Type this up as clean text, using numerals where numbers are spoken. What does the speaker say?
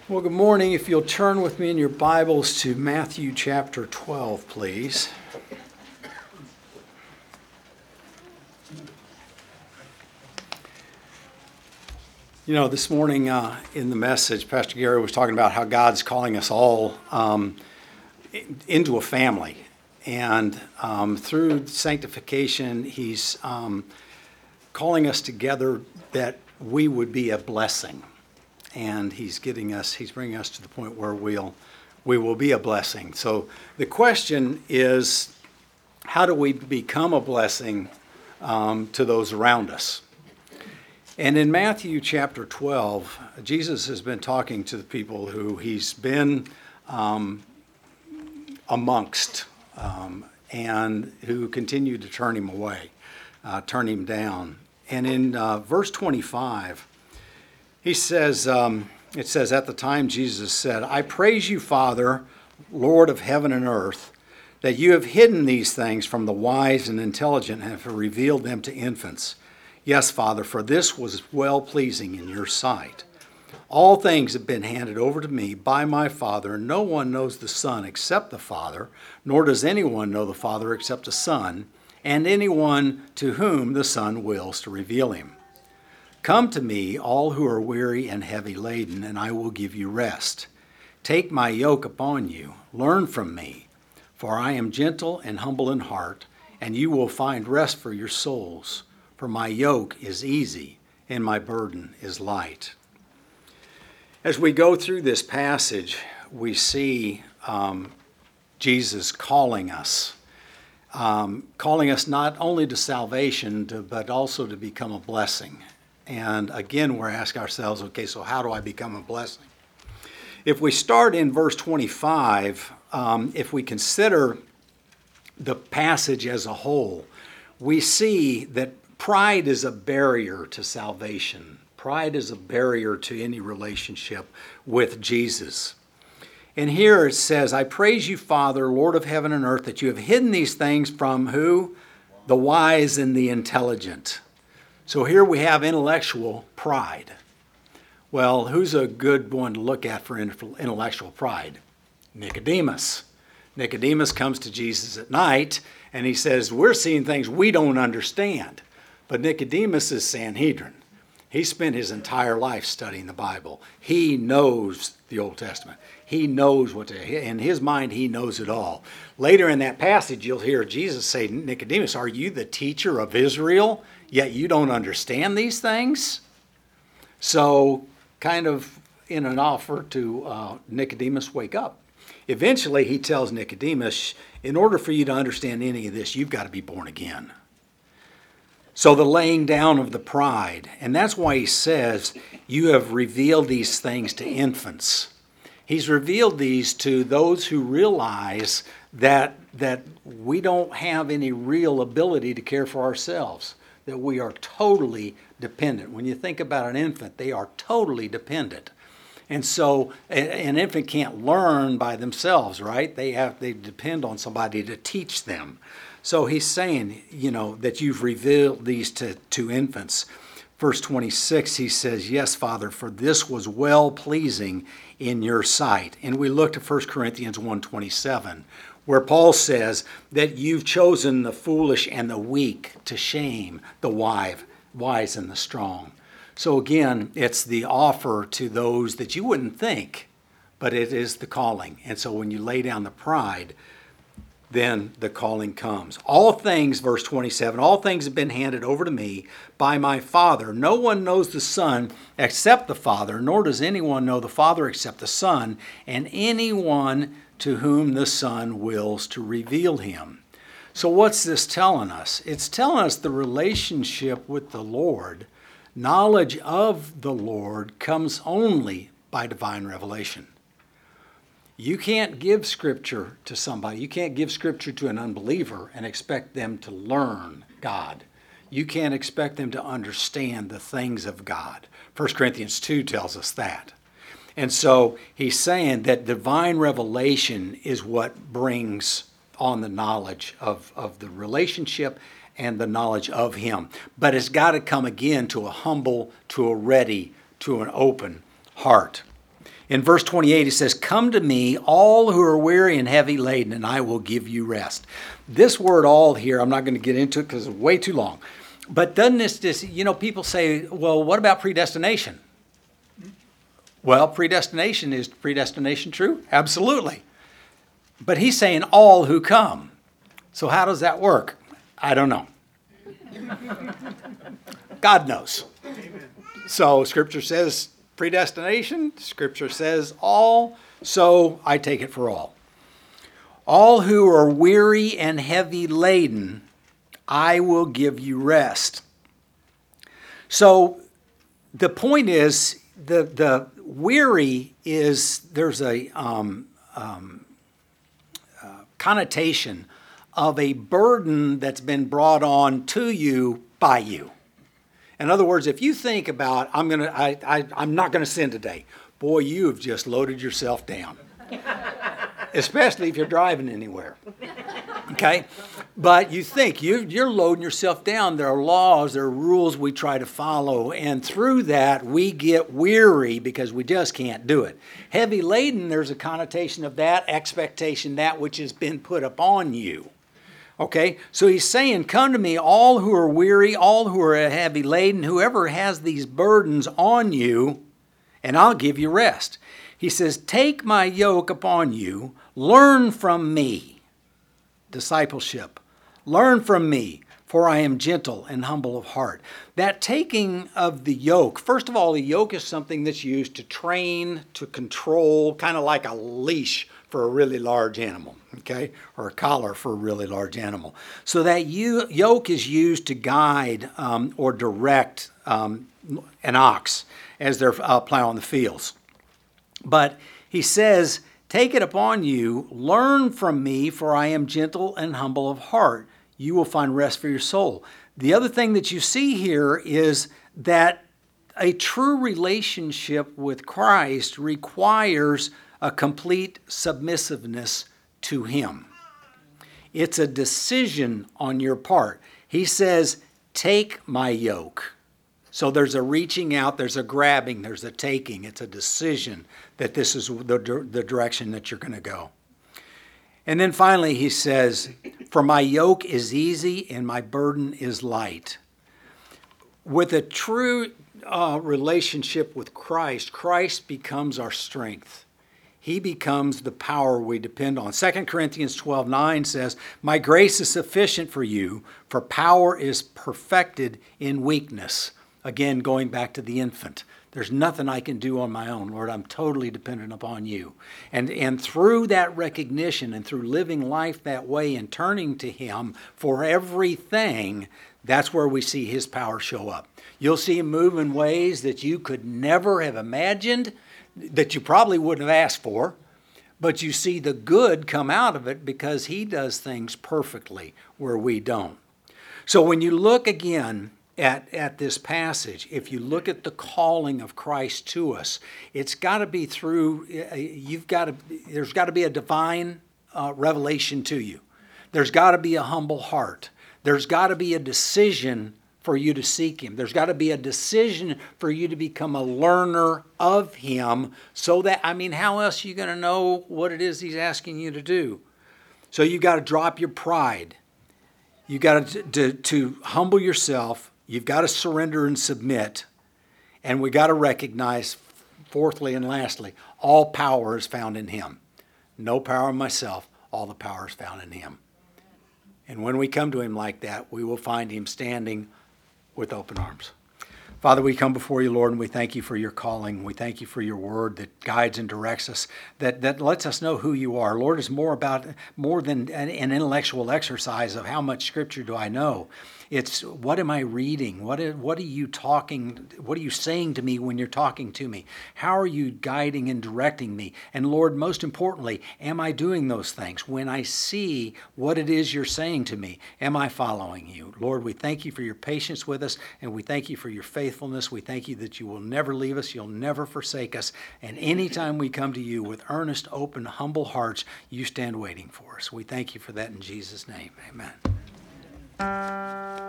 Well, good morning. If you'll turn with me in your Bibles to Matthew chapter 12, please. This morning in the message, Pastor Gary was talking about how God's calling us all into a family. And through sanctification, He's calling us together that we would be a blessing. And He's bringing us to the point where we will be a blessing. So the question is, how do we become a blessing to those around us? And in Matthew chapter 12, Jesus has been talking to the people who He's been amongst and who continue to turn Him away, turn Him down. And in verse 25, He says, it says, at the time Jesus said, I praise you, Father, Lord of heaven and earth, that you have hidden these things from the wise and intelligent and have revealed them to infants. Yes, Father, for this was well-pleasing in your sight. All things have been handed over to me by my Father. No one knows the Son except the Father, nor does anyone know the Father except the Son, and anyone to whom the Son wills to reveal him. Come to me, all who are weary and heavy laden, and I will give you rest. Take my yoke upon you, learn from me, for I am gentle and humble in heart, and you will find rest for your souls. For my yoke is easy, and my burden is light. As we go through this passage, we see Jesus calling us not only to salvation, but also to become a blessing. And again, we're asking ourselves, okay, so how do I become a blessing? If we start in verse 25, if we consider the passage as a whole, we see that pride is a barrier to salvation. Pride is a barrier to any relationship with Jesus. And here it says, I praise you, Father, Lord of heaven and earth, that you have hidden these things from who? The wise and the intelligent. So here we have intellectual pride. Well, who's a good one to look at for intellectual pride? Nicodemus. Nicodemus comes to Jesus at night and he says, we're seeing things we don't understand. But Nicodemus is Sanhedrin. He spent his entire life studying the Bible. He knows the Old Testament. He knows in his mind, he knows it all. Later in that passage, you'll hear Jesus say, Nicodemus, are you the teacher of Israel, yet you don't understand these things? So kind of in an offer to Nicodemus, wake up. Eventually, he tells Nicodemus, in order for you to understand any of this, you've got to be born again. So the laying down of the pride, and that's why he says, you have revealed these things to infants. He's revealed these to those who realize that we don't have any real ability to care for ourselves, that we are totally dependent. When you think about an infant, they are totally dependent. And so an infant can't learn by themselves, right? They depend on somebody to teach them. So he's saying, that you've revealed these to infants. Verse 26, he says, yes, Father, for this was well-pleasing in your sight. And we looked at 1 Corinthians 1:27, where Paul says that you've chosen the foolish and the weak to shame the wise and the strong. So again, it's the offer to those that you wouldn't think, but it is the calling. And so when you lay down the pride, then the calling comes. All things, verse 27, all things have been handed over to me by my Father. No one knows the Son except the Father, nor does anyone know the Father except the Son, and anyone to whom the Son wills to reveal him. So what's this telling us? It's telling us the relationship with the Lord, knowledge of the Lord comes only by divine revelation. You can't give Scripture to somebody. You can't give Scripture to an unbeliever and expect them to learn God. You can't expect them to understand the things of God. 1 Corinthians 2 tells us that. And so he's saying that divine revelation is what brings on the knowledge of the relationship and the knowledge of Him. But it's got to come again to a humble, to a ready, to an open heart. In verse 28, he says, "Come to me, all who are weary and heavy laden, and I will give you rest." This word "all" here, I'm not going to get into it because it's way too long. But doesn't this just, people say, well, what about predestination? Well, is predestination true? Absolutely. But he's saying all who come. So how does that work? I don't know. God knows. So Scripture says predestination. Scripture says all. So I take it for all. All who are weary and heavy laden, I will give you rest. So the point is, the weary is, there's a connotation of a burden that's been brought on to you by you. In other words, if you think about, I'm not gonna sin today, boy, you have just loaded yourself down. Especially if you're driving anywhere. Okay? But you think you're loading yourself down. There are laws, there are rules we try to follow, and through that we get weary because we just can't do it. Heavy laden, there's a connotation of that expectation, that which has been put upon you. Okay? So he's saying, come to me, all who are weary, all who are heavy laden, whoever has these burdens on you, and I'll give you rest. He says, take my yoke upon you, learn from me. Discipleship. Learn from me, for I am gentle and humble of heart. That taking of the yoke, first of all, the yoke is something that's used to train, to control, kind of like a leash for a really large animal, okay? Or a collar for a really large animal. So that yoke is used to guide or direct an ox as they're plowing the fields. But he says, take it upon you, learn from me, for I am gentle and humble of heart. You will find rest for your soul. The other thing that you see here is that a true relationship with Christ requires a complete submissiveness to him. It's a decision on your part. He says, take my yoke. So there's a reaching out, there's a grabbing, there's a taking. It's a decision that this is the direction that you're going to go. And then finally he says, for my yoke is easy and my burden is light. With a true relationship with Christ, Christ becomes our strength. He becomes the power we depend on. 2 Corinthians 12:9 says, my grace is sufficient for you, for power is perfected in weakness. Again, going back to the infant. There's nothing I can do on my own, Lord. I'm totally dependent upon you. And through that recognition and through living life that way and turning to him for everything, that's where we see his power show up. You'll see him move in ways that you could never have imagined, that you probably wouldn't have asked for, but you see the good come out of it because he does things perfectly where we don't. So when you look again at this passage, if you look at the calling of Christ to us, it's got to be through, there's got to be a divine revelation to you. There's got to be a humble heart. There's got to be a decision for you to seek him. There's got to be a decision for you to become a learner of him so that, how else are you going to know what it is he's asking you to do? So you got to drop your pride. You got to humble yourself. You've got to surrender and submit. And we got to recognize, fourthly and lastly, all power is found in him. No power of myself, all the power is found in him. And when we come to him like that, we will find him standing with open arms. Father, we come before you, Lord, and we thank you for your calling. We thank you for your word that guides and directs us, that lets us know who you are. Lord, it's more than an intellectual exercise of how much scripture do I know. It's what am I reading? What are you talking? What are you saying to me when you're talking to me? How are you guiding and directing me? And Lord, most importantly, am I doing those things? When I see what it is you're saying to me, am I following you? Lord, we thank you for your patience with us, and we thank you for your faithfulness. We thank you that you will never leave us, you'll never forsake us, and anytime we come to you with earnest, open, humble hearts, you stand waiting for us. We thank you for that in Jesus' name. Amen.